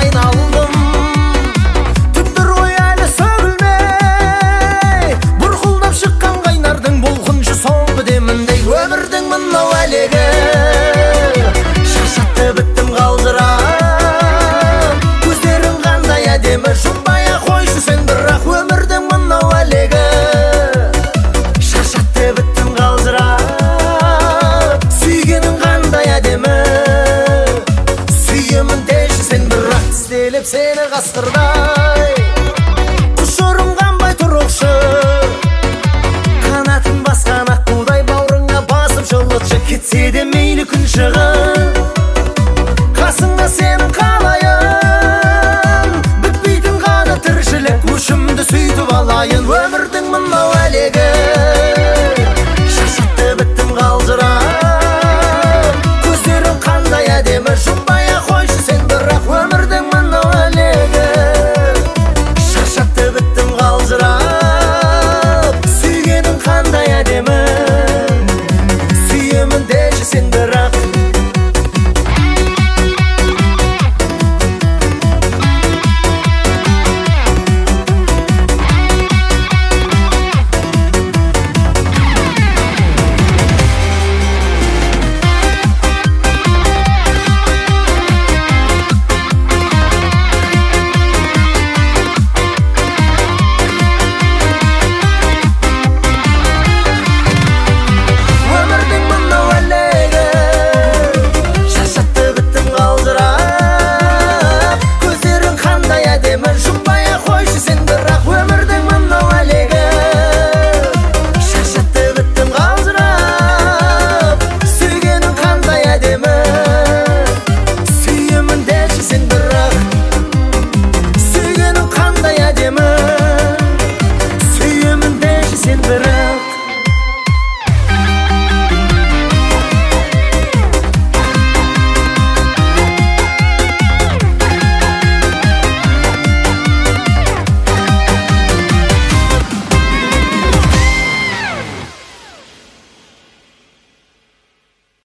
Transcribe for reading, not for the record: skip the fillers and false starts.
айналдым. Түндір ой әлі сөгілмей, бұрқылдап шыққан қайнардың бұлқыншы соңғы деміндей. Өмірдің мынау әлегі шаршатты біттім қалжырап. Көздерің қандай әдемі, жұмбай ақ қойшы сен бірақ. Өмірдің мынау әлегі шаршатты біттім қалжырап. Сүйгенің қандай әдемі, сүйемін деші сен бірақ. Тістелеп сені қасқырдай